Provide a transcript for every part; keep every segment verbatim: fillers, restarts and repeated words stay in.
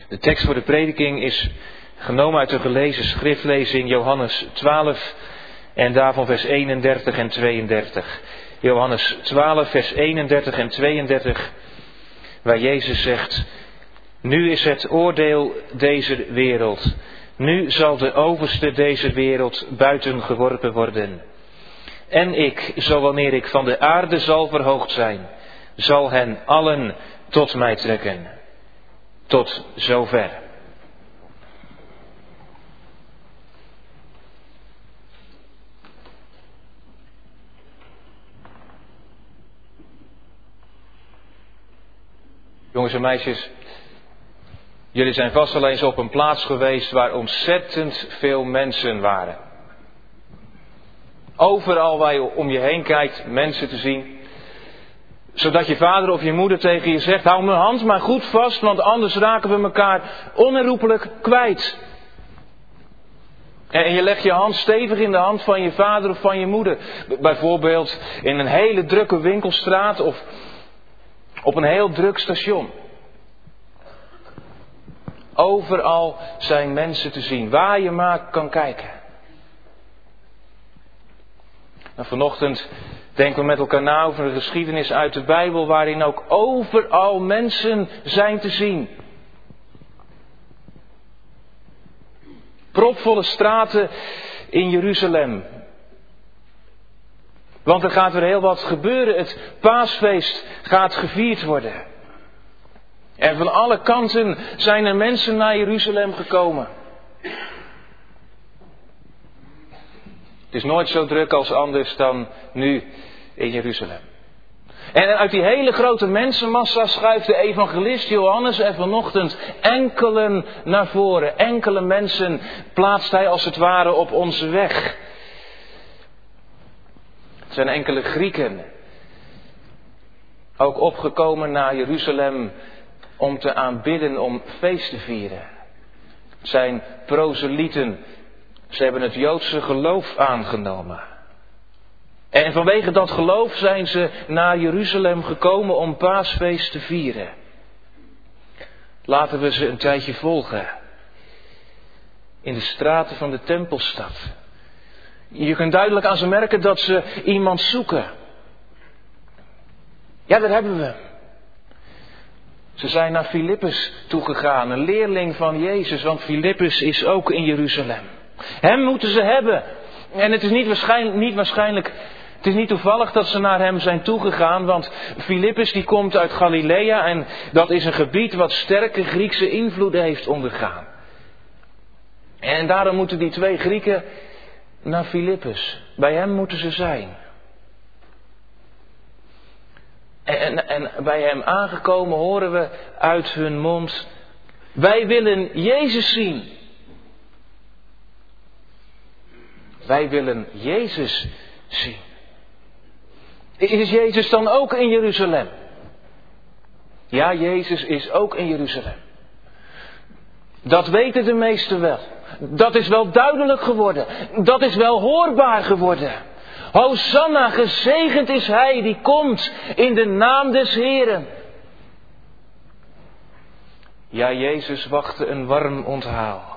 De tekst voor de prediking is genomen uit de gelezen schriftlezing Johannes twaalf en daarvan vers eenendertig en tweeëndertig. Johannes twaalf, vers eenendertig en tweeëndertig, waar Jezus zegt: nu is het oordeel deze wereld. Nu zal de overste deze wereld buiten geworpen worden. En ik, zo wanneer ik van de aarde zal verhoogd zijn, zal hen allen tot mij trekken. Tot zover. Jongens en meisjes, jullie zijn vast wel eens op een plaats geweest waar ontzettend veel mensen waren. Overal waar je om je heen kijkt, mensen te zien. Zodat je vader of je moeder tegen je zegt: hou mijn hand maar goed vast, want anders raken we elkaar onherroepelijk kwijt. En je legt je hand stevig in de hand van je vader of van je moeder. Bijvoorbeeld in een hele drukke winkelstraat of op een heel druk station. Overal zijn mensen te zien, waar je maar kan kijken. En vanochtend denken we met elkaar na over een geschiedenis uit de Bijbel, waarin ook overal mensen zijn te zien. Propvolle straten in Jeruzalem. Want er gaat weer heel wat gebeuren. Het paasfeest gaat gevierd worden. En van alle kanten zijn er mensen naar Jeruzalem gekomen. Het is nooit zo druk als anders dan nu in Jeruzalem. En uit die hele grote mensenmassa schuift de evangelist Johannes er vanochtend enkelen naar voren. Enkele mensen plaatst hij als het ware op onze weg. Het zijn enkele Grieken, ook opgekomen naar Jeruzalem om te aanbidden, om feest te vieren. Het zijn proselieten. Ze hebben het Joodse geloof aangenomen. En vanwege dat geloof zijn ze naar Jeruzalem gekomen om paasfeest te vieren. Laten we ze een tijdje volgen. In de straten van de tempelstad. Je kunt duidelijk aan ze merken dat ze iemand zoeken. Ja, daar hebben we hem. Ze zijn naar Filippus toegegaan, een leerling van Jezus, want Filippus is ook in Jeruzalem. Hem moeten ze hebben. En het is niet waarschijnlijk, niet waarschijnlijk, het is niet toevallig dat ze naar hem zijn toegegaan, want Filippus die komt uit Galilea en dat is een gebied wat sterke Griekse invloeden heeft ondergaan. En daarom moeten die twee Grieken naar Filippus. Bij hem moeten ze zijn. En, en bij hem aangekomen horen we uit hun mond: wij willen Jezus zien. Wij willen Jezus zien. Is Jezus dan ook in Jeruzalem? Ja, Jezus is ook in Jeruzalem. Dat weten de meesten wel. Dat is wel duidelijk geworden. Dat is wel hoorbaar geworden. Hosanna, gezegend is hij die komt in de naam des Heren. Ja, Jezus wachtte een warm onthaal.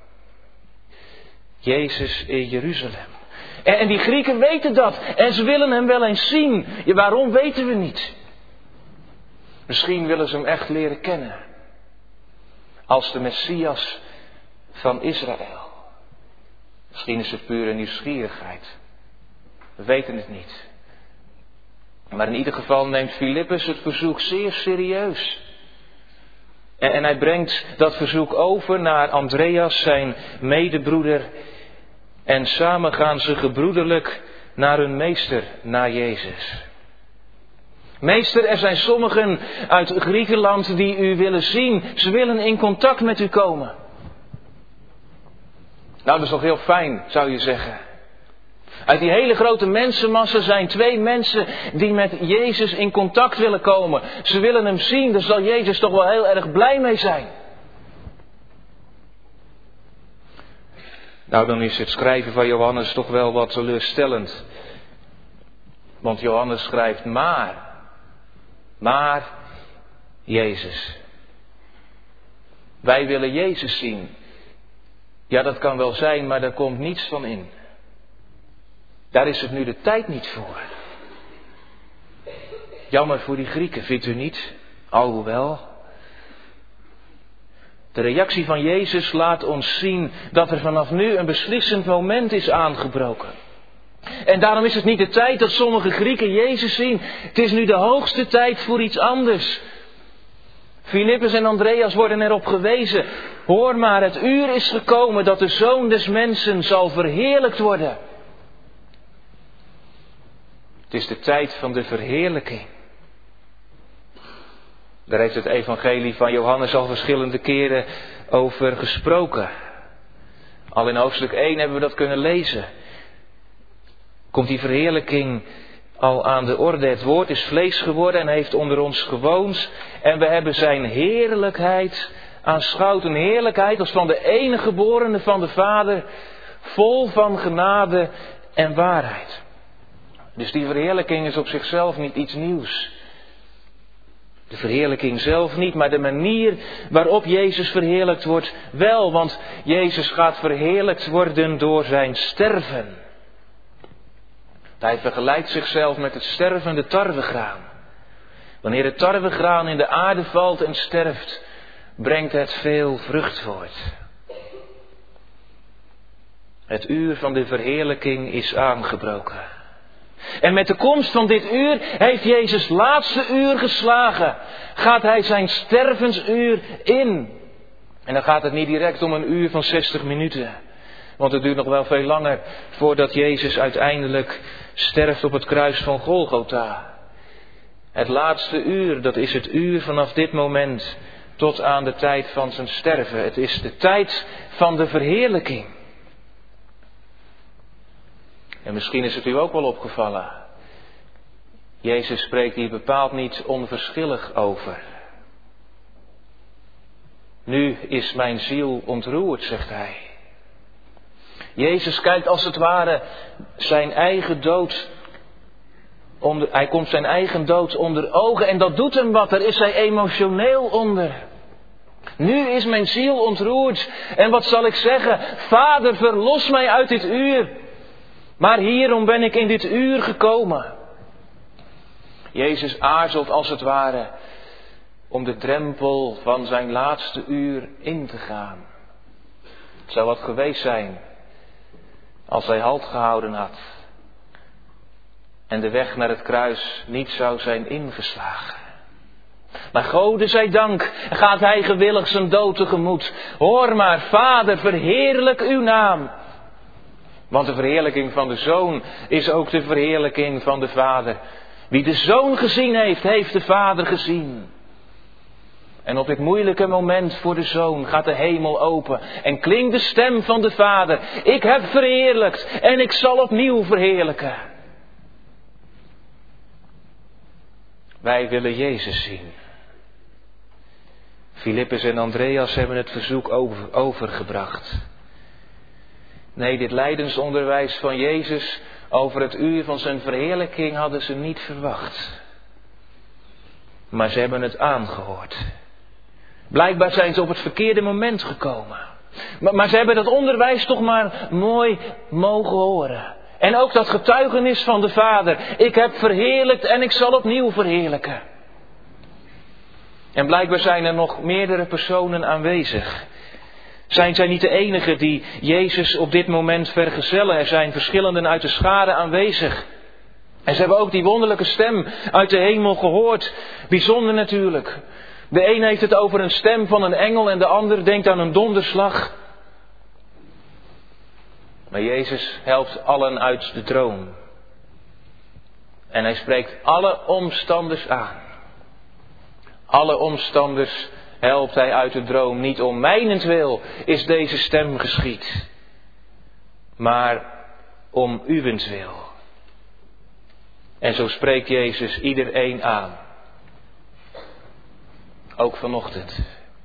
Jezus in Jeruzalem. En die Grieken weten dat. En ze willen hem wel eens zien. Ja, waarom weten we niet. Misschien willen ze hem echt leren kennen. Als de Messias van Israël. Misschien is het pure nieuwsgierigheid. We weten het niet. Maar in ieder geval neemt Filippus het verzoek zeer serieus. En, en hij brengt dat verzoek over naar Andreas, zijn medebroeder. En samen gaan ze gebroederlijk naar hun meester, naar Jezus. Meester, er zijn sommigen uit Griekenland die u willen zien. Ze willen in contact met u komen. Nou, dat is toch heel fijn, zou je zeggen. Uit die hele grote mensenmassa zijn twee mensen die met Jezus in contact willen komen. Ze willen hem zien, daar zal Jezus toch wel heel erg blij mee zijn. Nou, dan is het schrijven van Johannes toch wel wat teleurstellend. Want Johannes schrijft maar, maar Jezus. Wij willen Jezus zien. Ja, dat kan wel zijn, maar daar komt niets van in. Daar is het nu de tijd niet voor. Jammer voor die Grieken, vindt u niet? Alhoewel. De reactie van Jezus laat ons zien dat er vanaf nu een beslissend moment is aangebroken. En daarom is het niet de tijd dat sommige Grieken Jezus zien. Het is nu de hoogste tijd voor iets anders. Filippus en Andreas worden erop gewezen. Hoor maar, het uur is gekomen dat de Zoon des Mensen zal verheerlijkt worden. Het is de tijd van de verheerlijking. Daar heeft het evangelie van Johannes al verschillende keren over gesproken. Al in hoofdstuk één hebben we dat kunnen lezen. Komt die verheerlijking al aan de orde. Het woord is vlees geworden en heeft onder ons gewoond. En we hebben zijn heerlijkheid aanschouwd. Een heerlijkheid als van de enige geborene van de Vader. Vol van genade en waarheid. Dus die verheerlijking is op zichzelf niet iets nieuws. De verheerlijking zelf niet, maar de manier waarop Jezus verheerlijkt wordt wel. Want Jezus gaat verheerlijkt worden door zijn sterven. Hij vergelijkt zichzelf met het stervende tarwegraan. Wanneer het tarwegraan in de aarde valt en sterft, brengt het veel vrucht voort. Het uur van de verheerlijking is aangebroken. En met de komst van dit uur heeft Jezus laatste uur geslagen. Gaat hij zijn stervensuur in. En dan gaat het niet direct om een uur van zestig minuten. Want het duurt nog wel veel langer voordat Jezus uiteindelijk sterft op het kruis van Golgotha. Het laatste uur, dat is het uur vanaf dit moment tot aan de tijd van zijn sterven. Het is de tijd van de verheerlijking. En misschien is het u ook wel opgevallen. Jezus spreekt hier bepaald niet onverschillig over. Nu is mijn ziel ontroerd, zegt hij. Jezus kijkt als het ware zijn eigen dood onder, hij komt zijn eigen dood onder ogen en dat doet hem wat, daar is hij emotioneel onder. Nu is mijn ziel ontroerd en wat zal ik zeggen? Vader, verlos mij uit dit uur. Maar hierom ben ik in dit uur gekomen. Jezus aarzelt als het ware om de drempel van zijn laatste uur in te gaan. Het zou wat geweest zijn als hij halt gehouden had en de weg naar het kruis niet zou zijn ingeslagen. Maar Gode zij dank gaat hij gewillig zijn dood tegemoet. Hoor maar, Vader, verheerlijk uw naam. Want de verheerlijking van de Zoon is ook de verheerlijking van de Vader. Wie de Zoon gezien heeft, heeft de Vader gezien. En op dit moeilijke moment voor de Zoon gaat de hemel open en klinkt de stem van de Vader. Ik heb verheerlijkt en ik zal opnieuw verheerlijken. Wij willen Jezus zien. Filippus en Andreas hebben het verzoek over, overgebracht. Nee, dit lijdensonderwijs van Jezus over het uur van zijn verheerlijking hadden ze niet verwacht. Maar ze hebben het aangehoord. Blijkbaar zijn ze op het verkeerde moment gekomen. Maar, maar ze hebben dat onderwijs toch maar mooi mogen horen. En ook dat getuigenis van de Vader. Ik heb verheerlijkt en ik zal opnieuw verheerlijken. En blijkbaar zijn er nog meerdere personen aanwezig. Zijn zij niet de enigen die Jezus op dit moment vergezellen? Er zijn verschillenden uit de schare aanwezig. En ze hebben ook die wonderlijke stem uit de hemel gehoord. Bijzonder natuurlijk. De een heeft het over een stem van een engel en de ander denkt aan een donderslag. Maar Jezus helpt allen uit de droom. En hij spreekt alle omstanders aan. Alle omstanders helpt hij uit de droom. Niet om mijnentwil is deze stem geschied, maar om uwentwil. En zo spreekt Jezus iedereen aan. Ook vanochtend.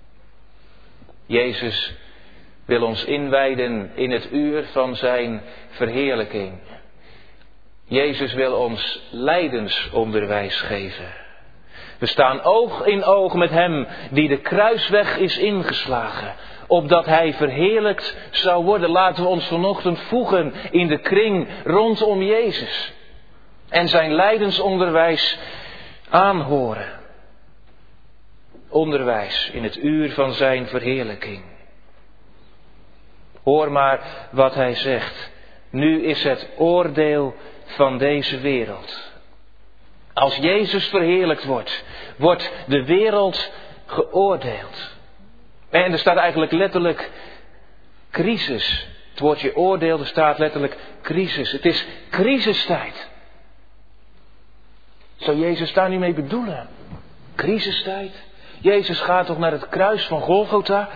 Jezus wil ons inwijden in het uur van zijn verheerlijking. Jezus wil ons lijdensonderwijs geven. We staan oog in oog met hem die de kruisweg is ingeslagen, opdat hij verheerlijkt zou worden. Laten we ons vanochtend voegen in de kring rondom Jezus en zijn lijdensonderwijs aanhoren. Onderwijs in het uur van zijn verheerlijking. Hoor maar wat hij zegt. Nu is het oordeel van deze wereld. Als Jezus verheerlijkt wordt, wordt de wereld geoordeeld. En er staat eigenlijk letterlijk crisis. Het woordje oordeel, er staat letterlijk crisis. Het is crisistijd. Zou Jezus daar nu mee bedoelen? Crisistijd? Jezus gaat toch naar het kruis van Golgotha?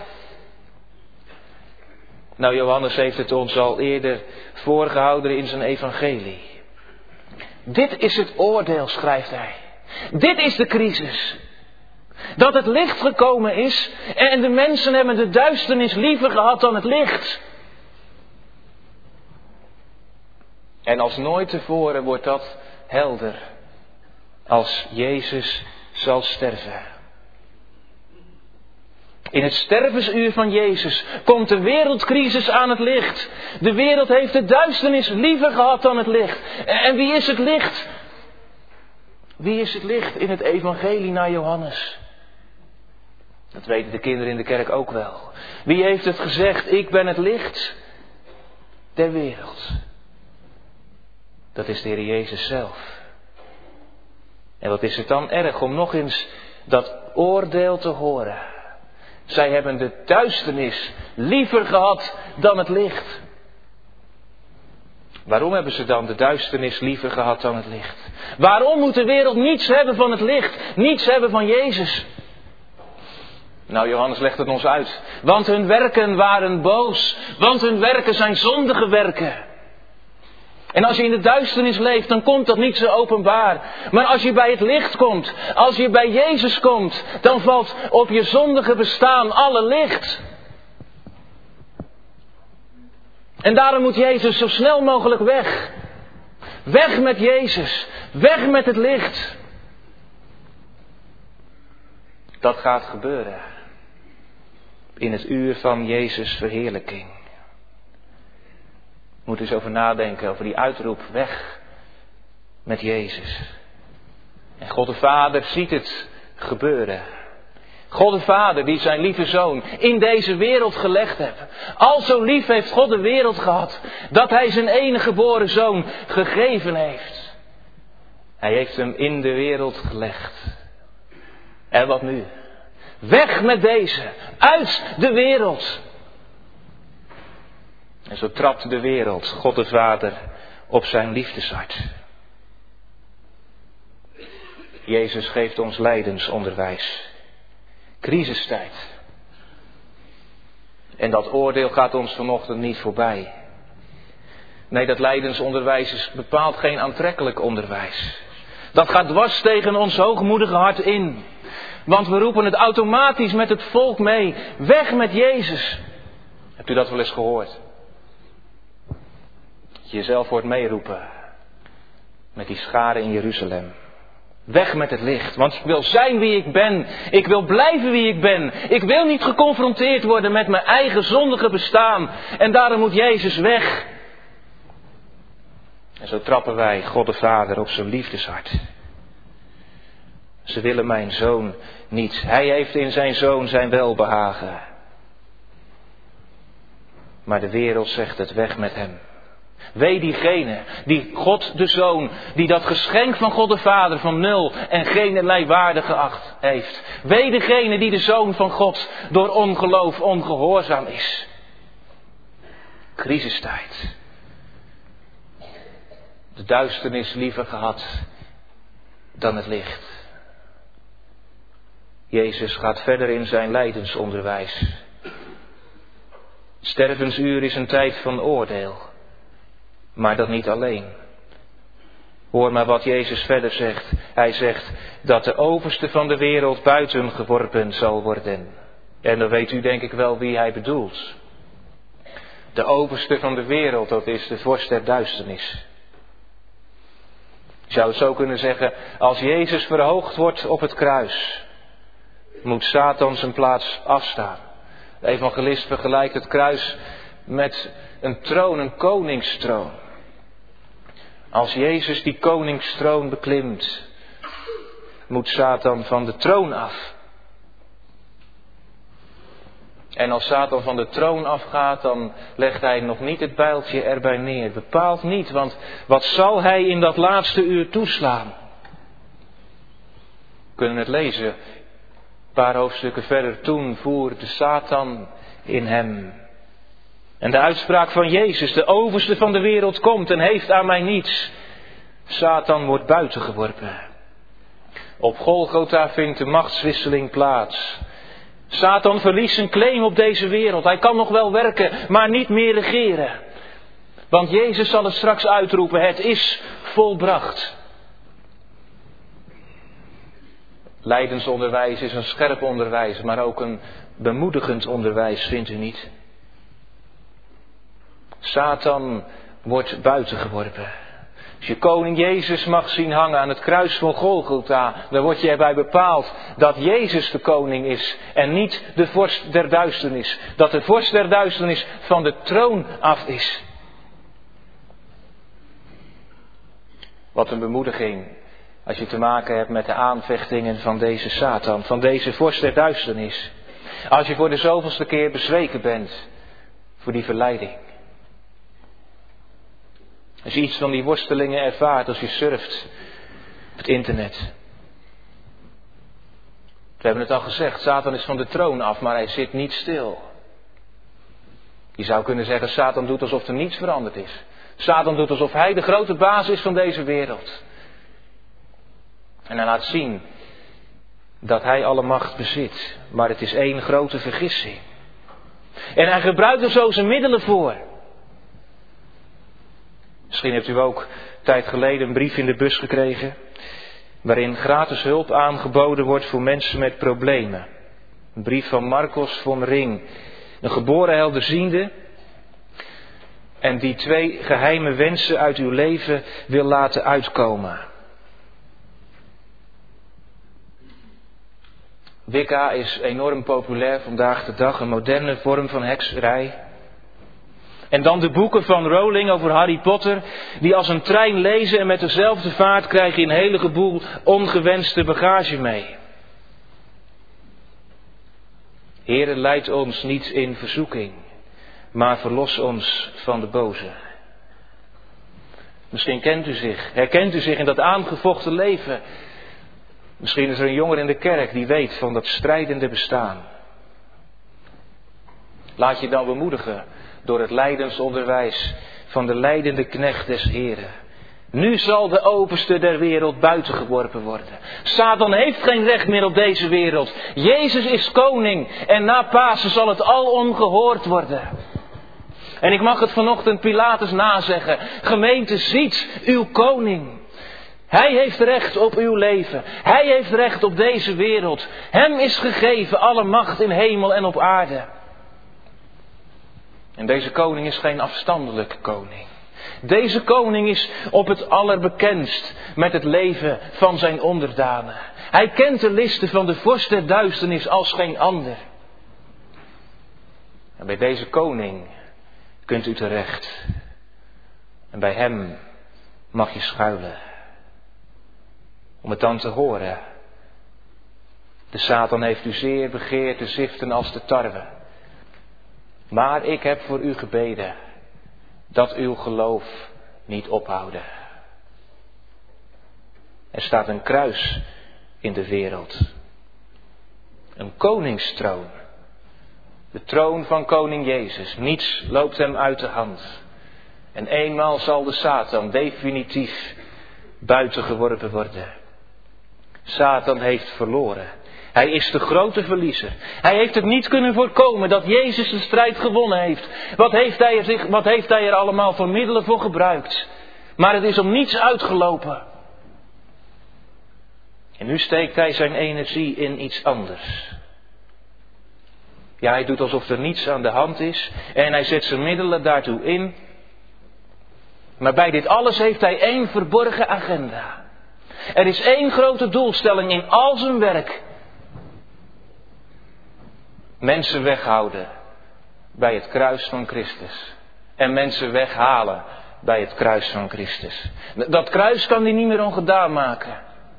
Nou, Johannes heeft het ons al eerder voorgehouden in zijn evangelie. Dit is het oordeel, schrijft hij. Dit is de crisis. Dat het licht gekomen is en de mensen hebben de duisternis liever gehad dan het licht. En als nooit tevoren wordt dat helder als Jezus zal sterven. In het stervensuur van Jezus komt de wereldcrisis aan het licht. De wereld heeft de duisternis liever gehad dan het licht. En wie is het licht? Wie is het licht in het evangelie naar Johannes? Dat weten de kinderen in de kerk ook wel. Wie heeft het gezegd? Ik ben het licht der wereld. Dat is de Heer Jezus zelf. En wat is het dan erg om nog eens dat oordeel te horen. Zij hebben de duisternis liever gehad dan het licht. Waarom hebben ze dan de duisternis liever gehad dan het licht? Waarom moet de wereld niets hebben van het licht? Niets hebben van Jezus? Nou, Johannes legt het ons uit. Want hun werken waren boos. Want hun werken zijn zondige werken. En als je in de duisternis leeft, dan komt dat niet zo openbaar. Maar als je bij het licht komt, als je bij Jezus komt, dan valt op je zondige bestaan alle licht. En daarom moet Jezus zo snel mogelijk weg. Weg met Jezus. Weg met het licht. Dat gaat gebeuren. In het uur van Jezus' verheerlijking. Moet eens over nadenken, over die uitroep, weg met Jezus. En God de Vader ziet het gebeuren. God de Vader die zijn lieve Zoon in deze wereld gelegd heeft. Al zo lief heeft God de wereld gehad, dat hij zijn enige geboren Zoon gegeven heeft. Hij heeft hem in de wereld gelegd. En wat nu? Weg met deze, uit de wereld. En zo trapt de wereld God de Vader op zijn liefdeshart. Jezus geeft ons lijdensonderwijs. Crisistijd. En dat oordeel gaat ons vanochtend niet voorbij. Nee, dat lijdensonderwijs is bepaald geen aantrekkelijk onderwijs. Dat gaat dwars tegen ons hoogmoedige hart in. Want we roepen het automatisch met het volk mee. Weg met Jezus. Hebt u dat wel eens gehoord? Dat je jezelf hoort meeroepen. Met die scharen in Jeruzalem. Weg met het licht. Want ik wil zijn wie ik ben. Ik wil blijven wie ik ben. Ik wil niet geconfronteerd worden met mijn eigen zondige bestaan. En daarom moet Jezus weg. En zo trappen wij God de Vader op zijn liefdeshart. Ze willen mijn zoon niet. Hij heeft in zijn zoon zijn welbehagen. Maar de wereld zegt het, weg met hem. Wee diegene die God de Zoon, die dat geschenk van God de Vader van nul en geen waarde geacht heeft. Wee degene die de Zoon van God door ongeloof ongehoorzaam is. Crisistijd. De duisternis liever gehad dan het licht. Jezus gaat verder in zijn lijdensonderwijs. Stervensuur is een tijd van oordeel. Maar dat niet alleen. Hoor maar wat Jezus verder zegt. Hij zegt dat de overste van de wereld buiten geworpen zal worden. En dan weet u denk ik wel wie hij bedoelt. De overste van de wereld, dat is de vorst der duisternis. Je zou het zo kunnen zeggen, als Jezus verhoogd wordt op het kruis, moet Satan zijn plaats afstaan. De evangelist vergelijkt het kruis met een troon, een koningstroon. Als Jezus die koningstroon beklimt, moet Satan van de troon af. En als Satan van de troon afgaat, dan legt hij nog niet het bijltje erbij neer. Bepaald niet, want wat zal hij in dat laatste uur toeslaan? We kunnen het lezen. Een paar hoofdstukken verder. Toen voer de Satan in hem. En de uitspraak van Jezus, de overste van de wereld komt en heeft aan mij niets. Satan wordt buiten geworpen. Op Golgotha vindt de machtswisseling plaats. Satan verliest zijn claim op deze wereld. Hij kan nog wel werken, maar niet meer regeren. Want Jezus zal het straks uitroepen, het is volbracht. Lijdensonderwijs is een scherp onderwijs, maar ook een bemoedigend onderwijs, vindt u niet? Satan wordt buiten geworpen. Als je koning Jezus mag zien hangen aan het kruis van Golgotha, dan word je erbij bepaald dat Jezus de koning is en niet de vorst der duisternis. Dat de vorst der duisternis van de troon af is. Wat een bemoediging als je te maken hebt met de aanvechtingen van deze Satan, van deze vorst der duisternis. Als je voor de zoveelste keer bezweken bent voor die verleiding. Als je iets van die worstelingen ervaart als je surft op het internet. We hebben het al gezegd, Satan is van de troon af, maar hij zit niet stil. Je zou kunnen zeggen, Satan doet alsof er niets veranderd is. Satan doet alsof hij de grote baas is van deze wereld. En hij laat zien dat hij alle macht bezit. Maar het is één grote vergissing. En hij gebruikt er zo zijn middelen voor. Misschien hebt u ook een tijd geleden een brief in de bus gekregen, waarin gratis hulp aangeboden wordt voor mensen met problemen. Een brief van Marcos von Ring, een geboren helderziende, en die twee geheime wensen uit uw leven wil laten uitkomen. Wicca is enorm populair vandaag de dag, een moderne vorm van hekserij. En dan de boeken van Rowling over Harry Potter, die als een trein lezen en met dezelfde vaart krijg je een hele boel ongewenste bagage mee. Heere, leid ons niet in verzoeking, maar verlos ons van de boze. Misschien kent u zich, herkent u zich in dat aangevochten leven. Misschien is er een jonger in de kerk die weet van dat strijdende bestaan. Laat je dan bemoedigen door het lijdensonderwijs van de lijdende knecht des Heren. Nu zal de overste der wereld buiten geworpen worden. Satan heeft geen recht meer op deze wereld. Jezus is koning en na Pasen zal het alom gehoord worden. En ik mag het vanochtend Pilatus nazeggen. Gemeente, ziet uw koning. Hij heeft recht op uw leven. Hij heeft recht op deze wereld. Hem is gegeven alle macht in hemel en op aarde. En deze koning is geen afstandelijke koning. Deze koning is op het allerbekendst met het leven van zijn onderdanen. Hij kent de listen van de vorst der duisternis als geen ander. En bij deze koning kunt u terecht. En bij hem mag je schuilen. Om het dan te horen. De Satan heeft u zeer begeerd te ziften als de tarwe. Maar ik heb voor u gebeden dat uw geloof niet ophouden. Er staat een kruis in de wereld. Een koningstroon. De troon van koning Jezus. Niets loopt hem uit de hand. En eenmaal zal de Satan definitief buiten geworpen worden. Satan heeft verloren. Hij is de grote verliezer. Hij heeft het niet kunnen voorkomen dat Jezus de strijd gewonnen heeft. Wat heeft hij er, zich, wat heeft hij er allemaal voor middelen voor gebruikt? Maar het is om niets uitgelopen. En nu steekt hij zijn energie in iets anders. Ja, hij doet alsof er niets aan de hand is. En hij zet zijn middelen daartoe in. Maar bij dit alles heeft hij één verborgen agenda. Er is één grote doelstelling in al zijn werk. Mensen weghouden bij het kruis van Christus. En mensen weghalen bij het kruis van Christus. Dat kruis kan hij niet meer ongedaan maken.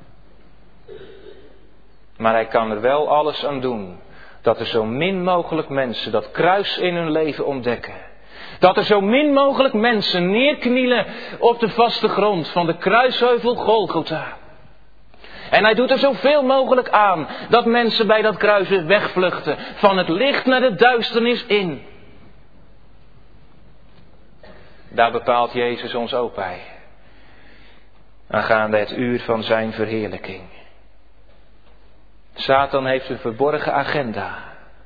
Maar hij kan er wel alles aan doen. Dat er zo min mogelijk mensen dat kruis in hun leven ontdekken. Dat er zo min mogelijk mensen neerknielen op de vaste grond van de kruisheuvel Golgotha. En hij doet er zoveel mogelijk aan dat mensen bij dat kruis weer wegvluchten. Van het licht naar de duisternis in. Daar bepaalt Jezus ons ook bij. Aangaande het uur van zijn verheerlijking. Satan heeft een verborgen agenda.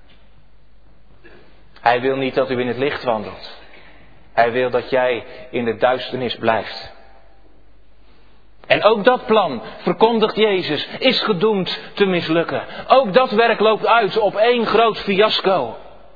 Hij wil niet dat u in het licht wandelt. Hij wil dat jij in de duisternis blijft. En ook dat plan, verkondigt Jezus, is gedoemd te mislukken. Ook dat werk loopt uit op één groot fiasco.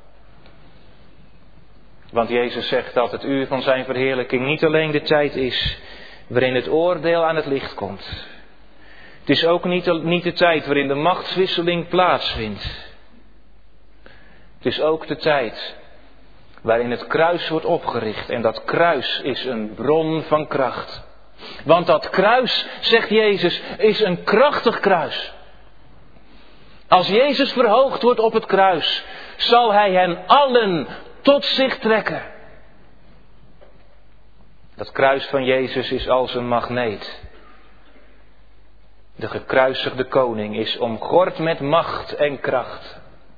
Want Jezus zegt dat het uur van zijn verheerlijking niet alleen de tijd is waarin het oordeel aan het licht komt. Het is ook niet, niet de tijd waarin de machtswisseling plaatsvindt. Het is ook de tijd waarin het kruis wordt opgericht. En dat kruis is een bron van kracht. Want dat kruis, zegt Jezus, is een krachtig kruis. Als Jezus verhoogd wordt op het kruis, zal hij hen allen tot zich trekken. Dat kruis van Jezus is als een magneet. De gekruisigde koning is omgord met macht en kracht.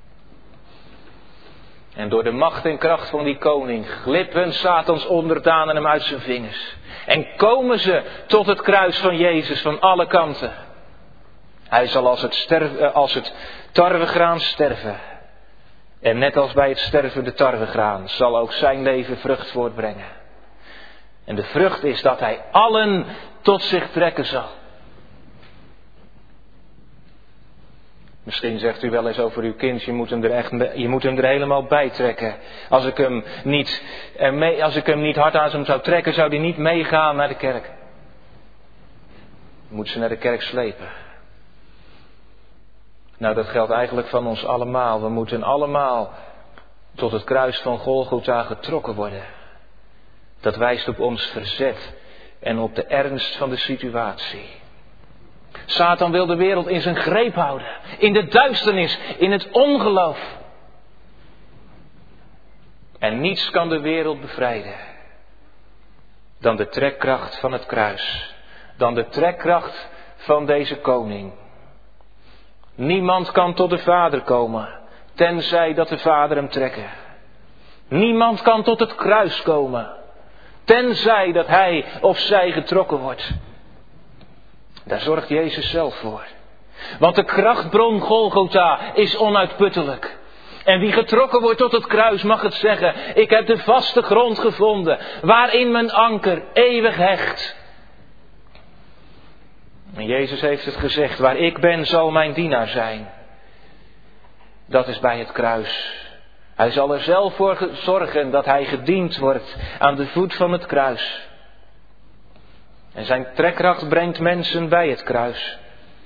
En door de macht en kracht van die koning glippen Satans onderdanen hem uit zijn vingers. En komen ze tot het kruis van Jezus van alle kanten. Hij zal als het, sterf, als het tarwegraan sterven. En net als bij het stervende tarwegraan zal ook zijn leven vrucht voortbrengen. En de vrucht is dat hij allen tot zich trekken zal. Misschien zegt u wel eens over uw kind, je moet hem er, echt, je moet hem er helemaal bij trekken. Als ik hem niet, mee, als ik hem niet hard aan hem zou trekken, zou hij niet meegaan naar de kerk. Je moet ze naar de kerk slepen. Nou, dat geldt eigenlijk van ons allemaal. We moeten allemaal tot het kruis van Golgotha getrokken worden. Dat wijst op ons verzet en op de ernst van de situatie. Satan wil de wereld in zijn greep houden. In de duisternis, in het ongeloof. En niets kan de wereld bevrijden dan de trekkracht van het kruis. Dan de trekkracht van deze koning. Niemand kan tot de Vader komen, tenzij dat de Vader hem trekken. Niemand kan tot het kruis komen, tenzij dat hij of zij getrokken wordt. Daar zorgt Jezus zelf voor. Want de krachtbron Golgotha is onuitputtelijk. En wie getrokken wordt tot het kruis mag het zeggen: ik heb de vaste grond gevonden, waarin mijn anker eeuwig hecht. En Jezus heeft het gezegd: waar ik ben zal mijn dienaar zijn. Dat is bij het kruis. Hij zal er zelf voor zorgen dat hij gediend wordt aan de voet van het kruis. En zijn trekkracht brengt mensen bij het kruis.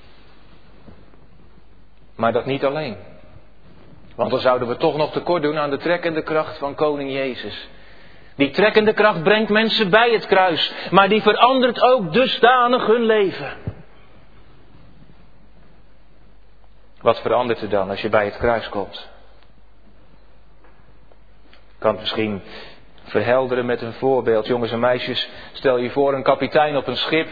Maar dat niet alleen. Want dan zouden we toch nog tekort doen aan de trekkende kracht van koning Jezus. Die trekkende kracht brengt mensen bij het kruis. Maar die verandert ook dusdanig hun leven. Wat verandert er dan als je bij het kruis komt? Ik kan het misschien verhelderen met een voorbeeld. Jongens en meisjes, stel je voor een kapitein op een schip.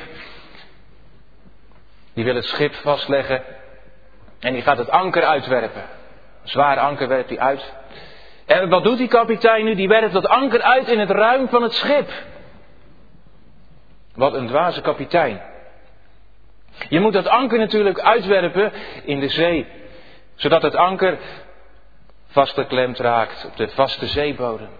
Die wil het schip vastleggen. En die gaat het anker uitwerpen. Een zwaar anker werpt hij uit. En wat doet die kapitein nu? Die werpt dat anker uit in het ruim van het schip. Wat een dwaze kapitein. Je moet dat anker natuurlijk uitwerpen in de zee. Zodat het anker vastgeklemd raakt op de vaste zeebodem.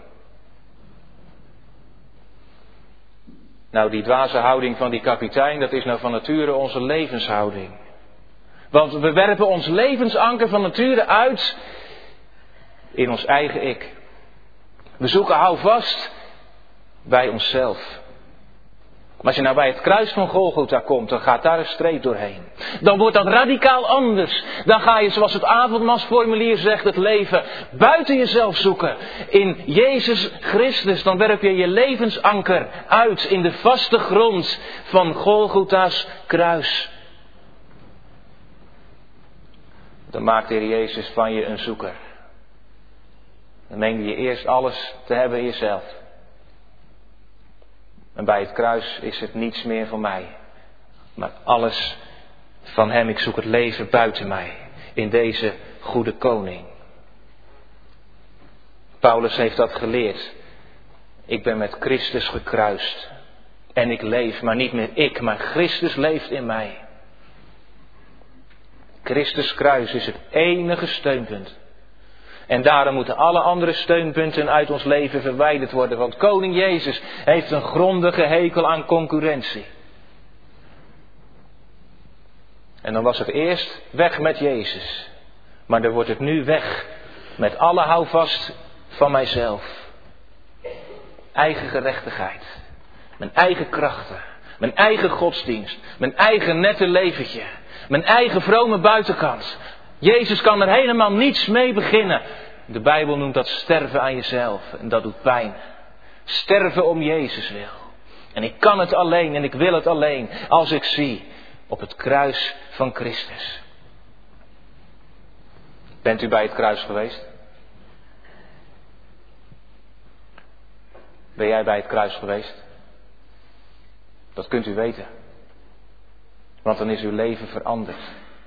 Nou, die dwaze houding van die kapitein, dat is nou van nature onze levenshouding. Want we werpen ons levensanker van nature uit in ons eigen ik. We zoeken houvast bij onszelf. Maar als je nou bij het kruis van Golgotha komt, dan gaat daar een streep doorheen. Dan wordt dat radicaal anders. Dan ga je, zoals het avondmaalsformulier zegt, het leven buiten jezelf zoeken. In Jezus Christus, dan werp je je levensanker uit in de vaste grond van Golgotha's kruis. Dan maakt de Heer Jezus van je een zoeker. Dan meende je eerst alles te hebben in jezelf. En bij het kruis is het niets meer van mij. Maar alles van hem. Ik zoek het leven buiten mij. In deze goede koning. Paulus heeft dat geleerd. Ik ben met Christus gekruist. En ik leef, maar niet meer ik, maar Christus leeft in mij. Christus kruis is het enige steunpunt. En daarom moeten alle andere steunpunten uit ons leven verwijderd worden. Want koning Jezus heeft een grondige hekel aan concurrentie. En dan was het eerst weg met Jezus. Maar dan wordt het nu weg met alle houvast van mijzelf. Eigen gerechtigheid. Mijn eigen krachten. Mijn eigen godsdienst. Mijn eigen nette leventje. Mijn eigen vrome buitenkant. Jezus kan er helemaal niets mee beginnen. De Bijbel noemt dat sterven aan jezelf. En dat doet pijn. Sterven om Jezus wil. En ik kan het alleen en ik wil het alleen als ik zie op het kruis van Christus. Bent u bij het kruis geweest? Ben jij bij het kruis geweest? Dat kunt u weten. Want dan is uw leven veranderd.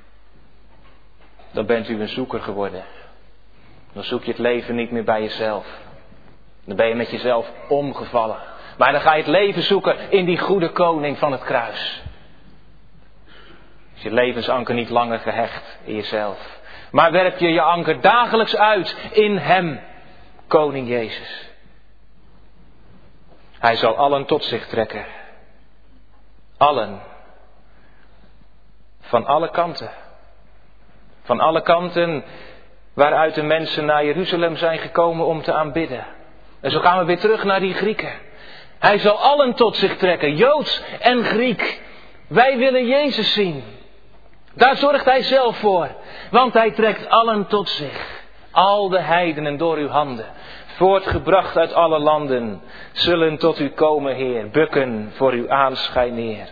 Dan bent u een zoeker geworden. Dan zoek je het leven niet meer bij jezelf. Dan ben je met jezelf omgevallen. Maar dan ga je het leven zoeken in die goede koning van het kruis. Is je levensanker niet langer gehecht in jezelf. Maar werp je je anker dagelijks uit in hem, koning Jezus. Hij zal allen tot zich trekken. Allen. Van alle kanten. Van alle kanten waaruit de mensen naar Jeruzalem zijn gekomen om te aanbidden. En zo gaan we weer terug naar die Grieken. Hij zal allen tot zich trekken, Joods en Griek. Wij willen Jezus zien. Daar zorgt hij zelf voor. Want hij trekt allen tot zich. Al de heidenen door uw handen. Voortgebracht uit alle landen. Zullen tot u komen, Heer. Bukken voor uw aanschijn neer.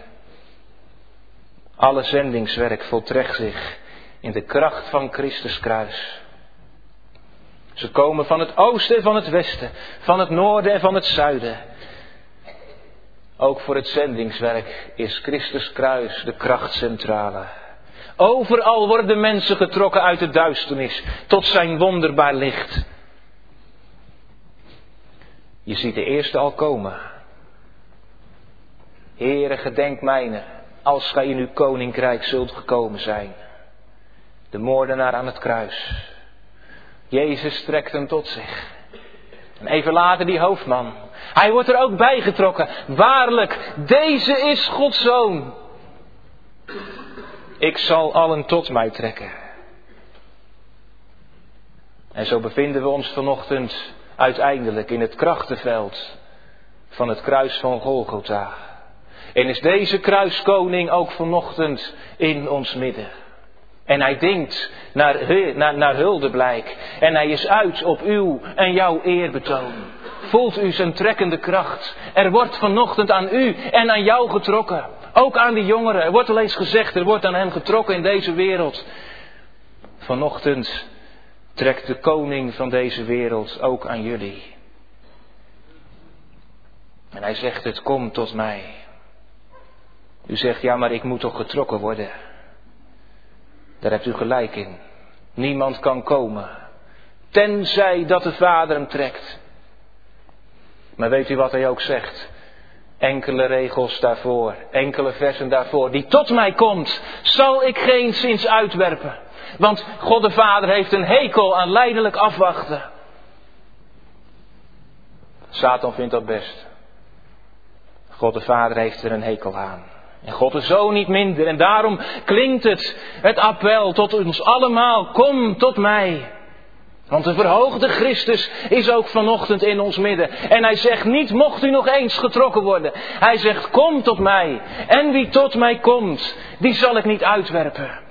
Alle zendingswerk voltrekt zich in de kracht van Christus kruis. Ze komen van het oosten en van het westen. Van het noorden en van het zuiden. Ook voor het zendingswerk is Christus kruis de krachtcentrale. Overal worden mensen getrokken uit de duisternis tot zijn wonderbaar licht. Je ziet de eerste al komen. Heere, gedenk mijne, als gij in uw koninkrijk zult gekomen zijn. De moordenaar aan het kruis. Jezus trekt hem tot zich. En even later die hoofdman. Hij wordt er ook bij getrokken. Waarlijk, deze is Gods Zoon. Ik zal allen tot mij trekken. En zo bevinden we ons vanochtend uiteindelijk in het krachtenveld van het kruis van Golgotha. En is deze kruiskoning ook vanochtend in ons midden. En hij denkt naar, naar, naar huldeblijk. En hij is uit op uw en jouw eerbetoon. Voelt u zijn trekkende kracht. Er wordt vanochtend aan u en aan jou getrokken. Ook aan die jongeren. Er wordt al eens gezegd, er wordt aan hen getrokken in deze wereld. Vanochtend trekt de koning van deze wereld ook aan jullie. En hij zegt, het komt tot mij. U zegt, ja, maar ik moet toch getrokken worden. Daar hebt u gelijk in. Niemand kan komen. Tenzij dat de Vader hem trekt. Maar weet u wat hij ook zegt? Enkele regels daarvoor, enkele versen daarvoor. Die tot mij komt, zal ik geen zins uitwerpen. Want God de Vader heeft een hekel aan lijdelijk afwachten. Satan vindt dat best. God de Vader heeft er een hekel aan. En God de Zoon niet minder. En daarom klinkt het, het appel tot ons allemaal. Kom tot mij. Want de verhoogde Christus is ook vanochtend in ons midden. En hij zegt niet, mocht u nog eens getrokken worden. Hij zegt, kom tot mij. En wie tot mij komt, die zal ik niet uitwerpen.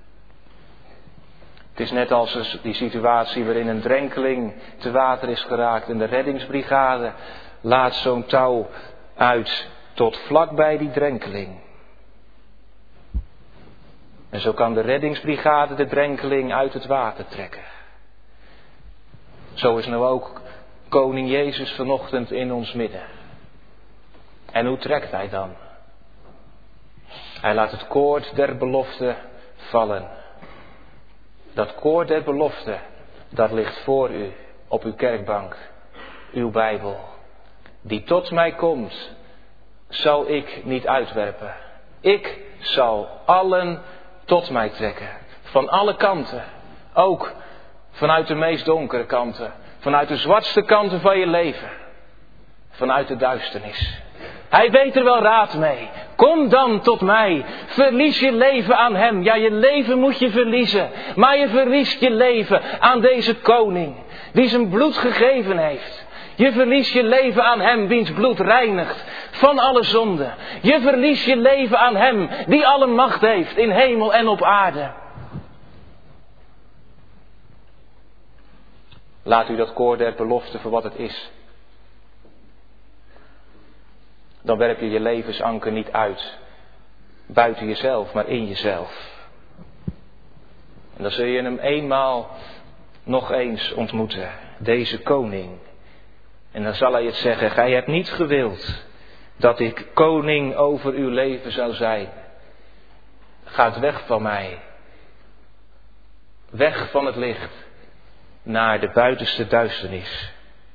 Het is net als die situatie waarin een drenkeling te water is geraakt. En de reddingsbrigade laat zo'n touw uit tot vlakbij die drenkeling. En zo kan de reddingsbrigade de drenkeling uit het water trekken. Zo is nou ook koning Jezus vanochtend in ons midden. En hoe trekt hij dan? Hij laat het koord der belofte vallen. Dat koord der belofte, dat ligt voor u op uw kerkbank, uw Bijbel. Die tot mij komt, zal ik niet uitwerpen. Ik zal allen tot mij trekken. Van alle kanten. Ook vanuit de meest donkere kanten. Vanuit de zwartste kanten van je leven. Vanuit de duisternis. Hij weet er wel raad mee. Kom dan tot mij. Verlies je leven aan hem. Ja, je leven moet je verliezen. Maar je verliest je leven aan deze koning. Die zijn bloed gegeven heeft. Je verliest je leven aan hem, wiens bloed reinigt van alle zonde. Je verliest je leven aan hem, die alle macht heeft in hemel en op aarde. Laat u dat koord der belofte voor wat het is. Dan werp je je levensanker niet uit, buiten jezelf, maar in jezelf. En dan zul je hem eenmaal nog eens ontmoeten, deze koning. En dan zal hij het zeggen, gij hebt niet gewild dat ik koning over uw leven zou zijn. Gaat weg van mij. Weg van het licht naar de buitenste duisternis.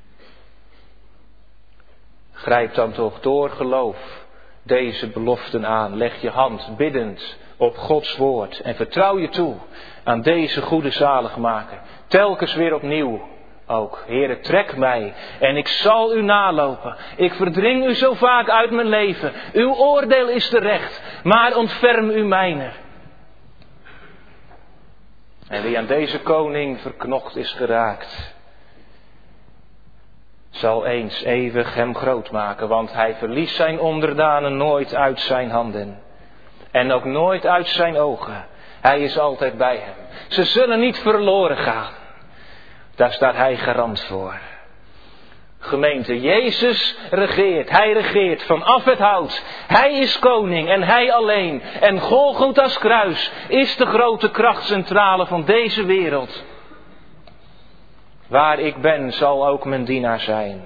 Grijp dan toch door geloof deze beloften aan. Leg je hand biddend op Gods woord en vertrouw je toe aan deze goede zaligmaker. Telkens weer opnieuw ook. Heere, trek mij en ik zal u nalopen. Ik verdring u zo vaak uit mijn leven. Uw oordeel is terecht, maar ontferm u mijner. En wie aan deze koning verknocht is geraakt, zal eens eeuwig hem groot maken, want hij verliest zijn onderdanen nooit uit zijn handen. En ook nooit uit zijn ogen. Hij is altijd bij hem. Ze zullen niet verloren gaan. Daar staat hij garant voor. Gemeente, Jezus regeert. Hij regeert vanaf het hout. Hij is koning en hij alleen. En Golgotha's kruis is de grote krachtcentrale van deze wereld. Waar ik ben, zal ook mijn dienaar zijn.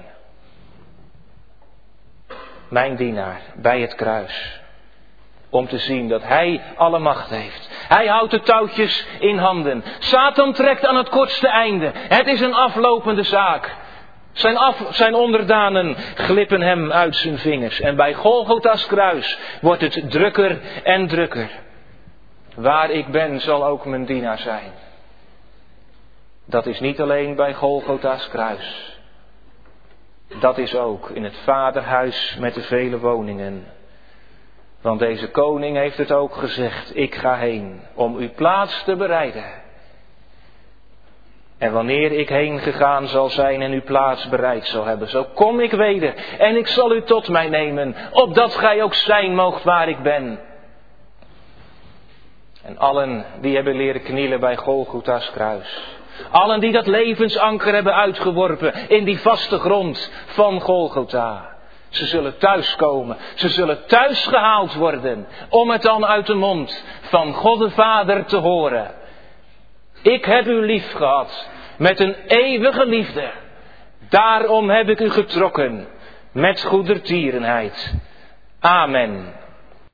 Mijn dienaar bij het kruis. Om te zien dat hij alle macht heeft. Hij houdt de touwtjes in handen. Satan trekt aan het kortste einde. Het is een aflopende zaak. Zijn, af, zijn onderdanen glippen hem uit zijn vingers. En bij Golgotha's kruis wordt het drukker en drukker. Waar ik ben, zal ook mijn dienaar zijn. Dat is niet alleen bij Golgotha's kruis. Dat is ook in het vaderhuis met de vele woningen. Want deze koning heeft het ook gezegd. Ik ga heen om uw plaats te bereiden. En wanneer ik heen gegaan zal zijn en uw plaats bereid zal hebben, zo kom ik weder en ik zal u tot mij nemen, opdat gij ook zijn moogt waar ik ben. En allen die hebben leren knielen bij Golgotha's kruis. Allen die dat levensanker hebben uitgeworpen in die vaste grond van Golgotha. Ze zullen thuiskomen. Ze zullen thuis gehaald worden. Om het dan uit de mond van God de Vader te horen. Ik heb u lief gehad met een eeuwige liefde. Daarom heb ik u getrokken met goedertierenheid. Amen.